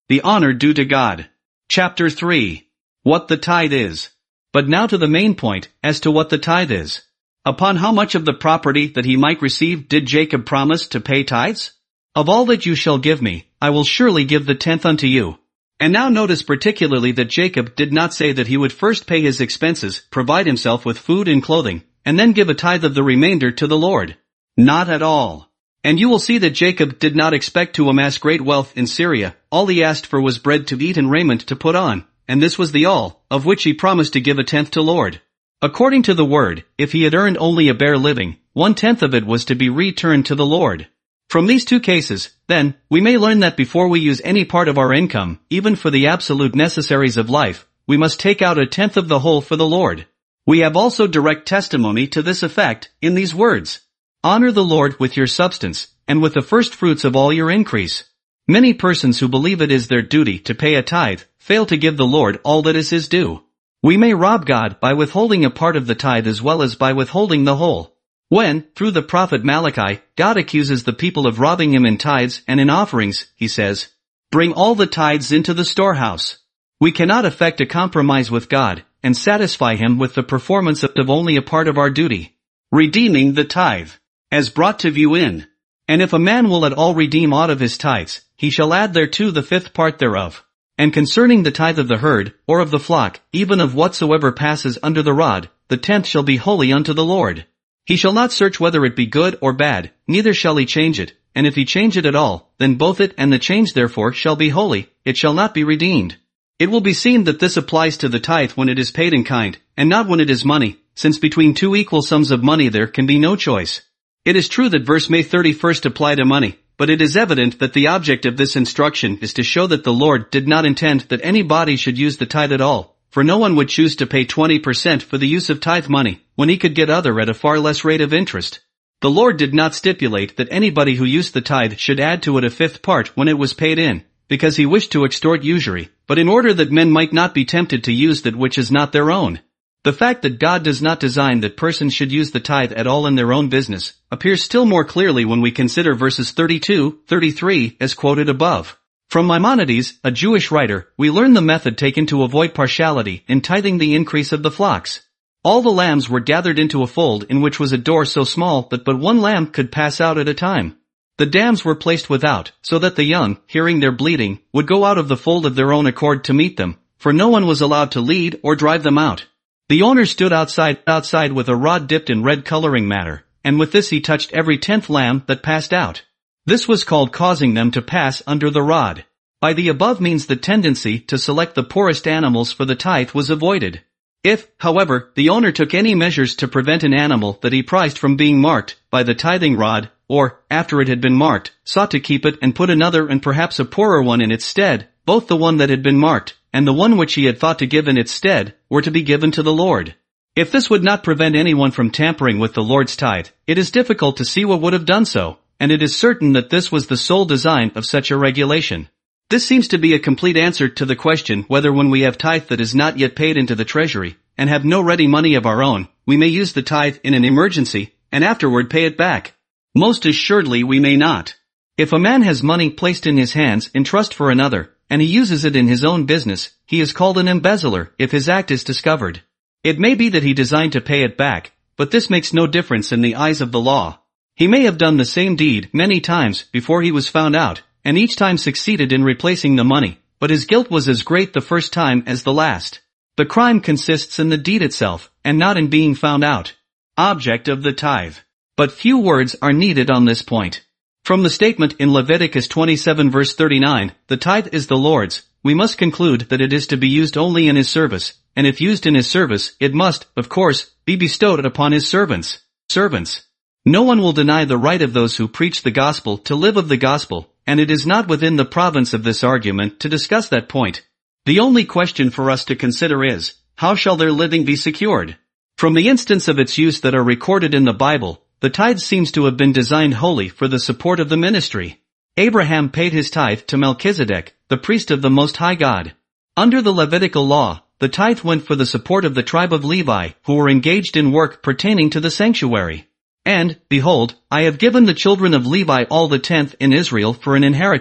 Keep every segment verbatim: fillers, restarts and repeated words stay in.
The honor due to God. Chapter three. What the tithe is. But now to the main point, as to what the tithe is. Upon how much of the property that he might receive did Jacob promise to pay tithes? Of all that you shall give me, I will surely give the tenth unto you. And now notice particularly that Jacob did not say that he would first pay his expenses, provide himself with food and clothing, and then give a tithe of the remainder to the Lord. Not at all. And you will see that Jacob did not expect to amass great wealth in Syria. All he asked for was bread to eat and raiment to put on, and this was the all, of which he promised to give a tenth to Lord. According to the word, if he had earned only a bare living, one-tenth of it was to be returned to the Lord. From these two cases, then, we may learn that before we use any part of our income, even for the absolute necessaries of life, we must take out a tenth of the whole for the Lord. We have also direct testimony to this effect, in these words. Honor the Lord with your substance, and with the first fruits of all your increase. Many persons who believe it is their duty to pay a tithe, fail to give the Lord all that is his due. We may rob God by withholding a part of the tithe as well as by withholding the whole. When, through the prophet Malachi, God accuses the people of robbing him in tithes and in offerings, he says, bring all the tithes into the storehouse. We cannot effect a compromise with God, and satisfy him with the performance of only a part of our duty. Redeeming the tithe, as brought to view in. And if a man will at all redeem aught of his tithes, he shall add thereto the fifth part thereof. And concerning the tithe of the herd, or of the flock, even of whatsoever passes under the rod, the tenth shall be holy unto the Lord. He shall not search whether it be good or bad, neither shall he change it, and if he change it at all, then both it and the change therefore shall be holy, it shall not be redeemed. It will be seen that this applies to the tithe when it is paid in kind, and not when it is money, since between two equal sums of money there can be no choice. It is true that verse May thirty-first apply to money, but it is evident that the object of this instruction is to show that the Lord did not intend that anybody should use the tithe at all. For no one would choose to pay twenty percent for the use of tithe money, when he could get other at a far less rate of interest. The Lord did not stipulate that anybody who used the tithe should add to it a fifth part when it was paid in, because he wished to extort usury, but in order that men might not be tempted to use that which is not their own. The fact that God does not design that persons should use the tithe at all in their own business, appears still more clearly when we consider verses thirty-two, thirty-three, as quoted above. From Maimonides, a Jewish writer, we learn the method taken to avoid partiality in tithing the increase of the flocks. All the lambs were gathered into a fold in which was a door so small that but one lamb could pass out at a time. The dams were placed without, so that the young, hearing their bleating, would go out of the fold of their own accord to meet them, for no one was allowed to lead or drive them out. The owner stood outside, outside with a rod dipped in red coloring matter, and with this he touched every tenth lamb that passed out. This was called causing them to pass under the rod. By the above means the tendency to select the poorest animals for the tithe was avoided. If, however, the owner took any measures to prevent an animal that he prized from being marked by the tithing rod, or, after it had been marked, sought to keep it and put another and perhaps a poorer one in its stead, both the one that had been marked, and the one which he had thought to give in its stead, were to be given to the Lord. If this would not prevent anyone from tampering with the Lord's tithe, it is difficult to see what would have done so, and it is certain that this was the sole design of such a regulation. This seems to be a complete answer to the question whether when we have tithe that is not yet paid into the treasury, and have no ready money of our own, we may use the tithe in an emergency, and afterward pay it back. Most assuredly we may not. If a man has money placed in his hands in trust for another, and he uses it in his own business, he is called an embezzler if his act is discovered. It may be that he designed to pay it back, but this makes no difference in the eyes of the law. He may have done the same deed many times before he was found out, and each time succeeded in replacing the money, but his guilt was as great the first time as the last. The crime consists in the deed itself, and not in being found out. Object of the tithe. But few words are needed on this point. From the statement in Leviticus twenty-seven verse thirty-nine, the tithe is the Lord's, we must conclude that it is to be used only in his service, and if used in his service, it must, of course, be bestowed upon his servants. Servants. No one will deny the right of those who preach the gospel to live of the gospel, and it is not within the province of this argument to discuss that point. The only question for us to consider is, how shall their living be secured? From the instance of its use that are recorded in the Bible, the tithe seems to have been designed wholly for the support of the ministry. Abraham paid his tithe to Melchizedek, the priest of the Most High God. Under the Levitical law, the tithe went for the support of the tribe of Levi, who were engaged in work pertaining to the sanctuary. And, behold, I have given the children of Levi all the tenth in Israel for an inheritance,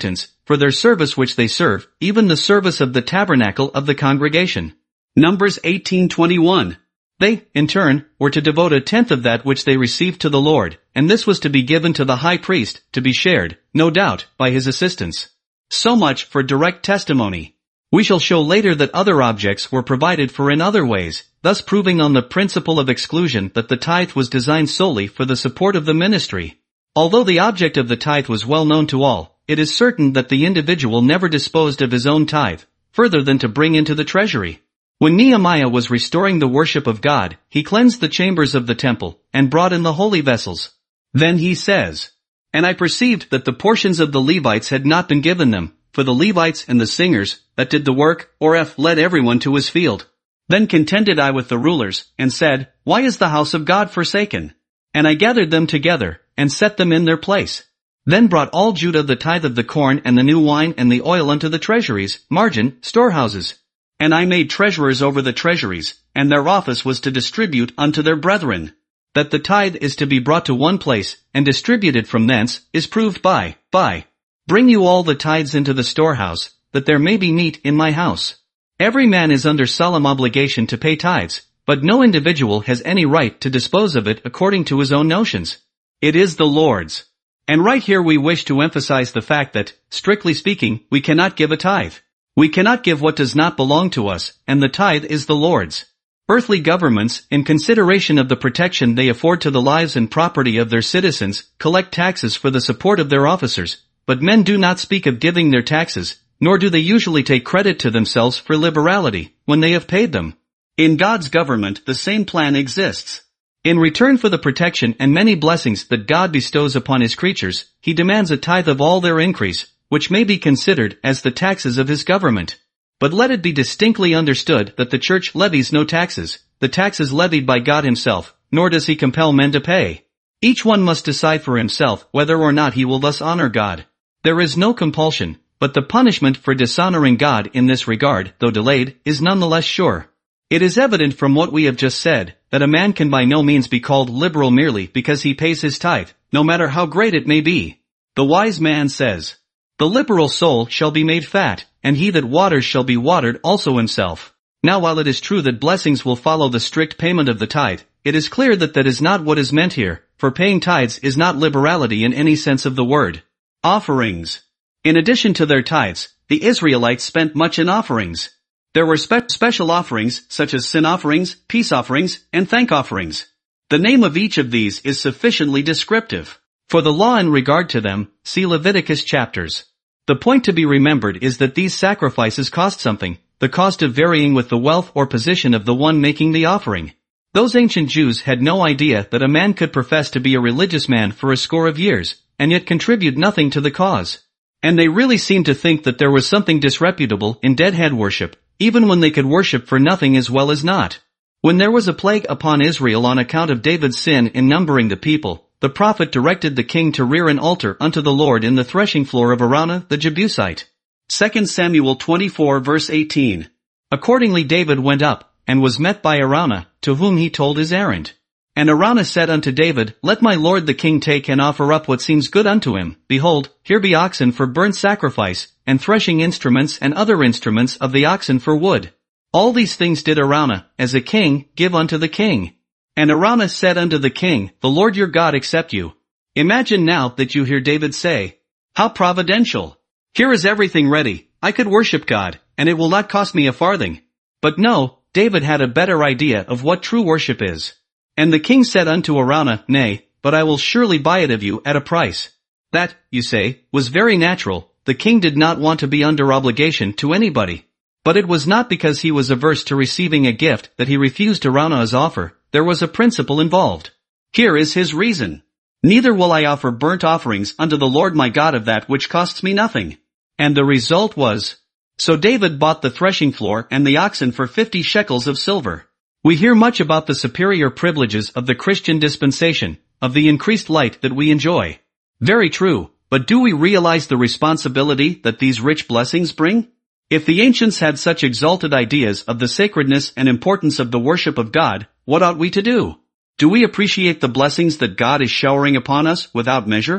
for their service which they serve, even the service of the tabernacle of the congregation. Numbers eighteen twenty-one. They, in turn, were to devote a tenth of that which they received to the Lord, and this was to be given to the high priest, to be shared, no doubt, by his assistants. So much for direct testimony. We shall show later that other objects were provided for in other ways, thus proving on the principle of exclusion that the tithe was designed solely for the support of the ministry. Although the object of the tithe was well known to all, it is certain that the individual never disposed of his own tithe, further than to bring into the treasury. When Nehemiah was restoring the worship of God, he cleansed the chambers of the temple, and brought in the holy vessels. Then he says, "And I perceived that the portions of the Levites had not been given them, for the Levites and the singers, that did the work, or F led everyone to his field. Then contended I with the rulers, and said, Why is the house of God forsaken? And I gathered them together, and set them in their place. Then brought all Judah the tithe of the corn and the new wine and the oil unto the treasuries, margin, storehouses. And I made treasurers over the treasuries, and their office was to distribute unto their brethren. That the tithe is to be brought to one place, and distributed from thence, is proved by, by. Bring you all the tithes into the storehouse, that there may be meat in my house. Every man is under solemn obligation to pay tithes, but no individual has any right to dispose of it according to his own notions. It is the Lord's. And right here we wish to emphasize the fact that, strictly speaking, we cannot give a tithe. We cannot give what does not belong to us, and the tithe is the Lord's. Earthly governments, in consideration of the protection they afford to the lives and property of their citizens, collect taxes for the support of their officers, but men do not speak of giving their taxes, nor do they usually take credit to themselves for liberality, when they have paid them. In God's government the same plan exists. In return for the protection and many blessings that God bestows upon his creatures, he demands a tithe of all their increase, which may be considered as the taxes of his government. But let it be distinctly understood that the church levies no taxes, the tax is levied by God himself, nor does he compel men to pay. Each one must decide for himself whether or not he will thus honor God. There is no compulsion, but the punishment for dishonoring God in this regard, though delayed, is nonetheless sure. It is evident from what we have just said, that a man can by no means be called liberal merely because he pays his tithe, no matter how great it may be. The wise man says, "The liberal soul shall be made fat, and he that waters shall be watered also himself." Now while it is true that blessings will follow the strict payment of the tithe, it is clear that that is not what is meant here, for paying tithes is not liberality in any sense of the word. Offerings. In addition to their tithes, the Israelites spent much in offerings. There were spe- special offerings such as sin offerings, peace offerings, and thank offerings. The name of each of these is sufficiently descriptive. For the law in regard to them, see Leviticus chapters. The point to be remembered is that these sacrifices cost something, the cost of varying with the wealth or position of the one making the offering. Those ancient Jews had no idea that a man could profess to be a religious man for a score of years, and yet contribute nothing to the cause. And they really seemed to think that there was something disreputable in deadhead worship, even when they could worship for nothing as well as not. When there was a plague upon Israel on account of David's sin in numbering the people, the prophet directed the king to rear an altar unto the Lord in the threshing floor of Araunah the Jebusite. Second Samuel twenty-four verse eighteen. Accordingly David went up, and was met by Araunah, to whom he told his errand. And Araunah said unto David, Let my lord the king take and offer up what seems good unto him. Behold, here be oxen for burnt sacrifice, and threshing instruments and other instruments of the oxen for wood. All these things did Araunah, as a king, give unto the king. And Araunah said unto the king, The Lord your God accept you. Imagine now that you hear David say, How providential! Here is everything ready, I could worship God, and it will not cost me a farthing. But no, David had a better idea of what true worship is. And the king said unto Araunah, Nay, but I will surely buy it of you at a price. That, you say, was very natural. The king did not want to be under obligation to anybody. But it was not because he was averse to receiving a gift that he refused Araunah's offer. There was a principle involved. Here is his reason. Neither will I offer burnt offerings unto the Lord my God of that which costs me nothing. And the result was, so David bought the threshing floor and the oxen for fifty shekels of silver. We hear much about the superior privileges of the Christian dispensation, of the increased light that we enjoy. Very true, but do we realize the responsibility that these rich blessings bring? If the ancients had such exalted ideas of the sacredness and importance of the worship of God, what ought we to do? Do we appreciate the blessings that God is showering upon us without measure?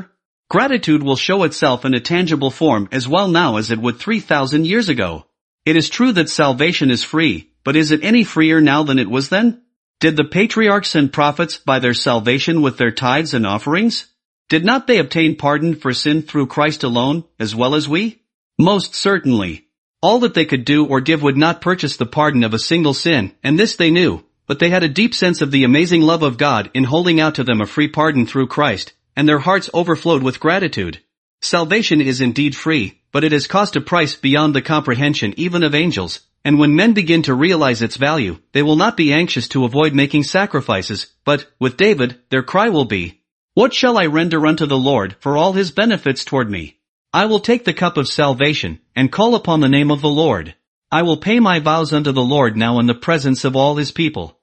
Gratitude will show itself in a tangible form as well now as it would three thousand years ago. It is true that salvation is free, but is it any freer now than it was then? Did the patriarchs and prophets buy their salvation with their tithes and offerings? Did not they obtain pardon for sin through Christ alone, as well as we? Most certainly. All that they could do or give would not purchase the pardon of a single sin, and this they knew, but they had a deep sense of the amazing love of God in holding out to them a free pardon through Christ, and their hearts overflowed with gratitude. Salvation is indeed free, but it has cost a price beyond the comprehension even of angels, and when men begin to realize its value, they will not be anxious to avoid making sacrifices, but, with David, their cry will be, "What shall I render unto the Lord for all his benefits toward me? I will take the cup of salvation, and call upon the name of the Lord. I will pay my vows unto the Lord now in the presence of all his people."